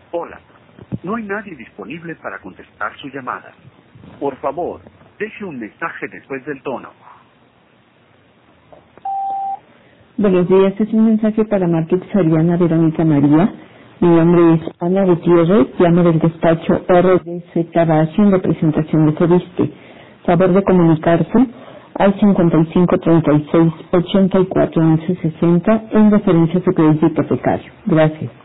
Hola. No hay nadie disponible para contestar su llamada. Por favor, deje un mensaje después del tono. Buenos días, es un mensaje para Marquette Soriana Verónica María. Mi nombre es Ana Gutiérrez, llamo del despacho RDC Cavacio en representación de Codiste. Favor de comunicarse al 5536 84 11 60 en referencia a su crédito hipotecario. Gracias.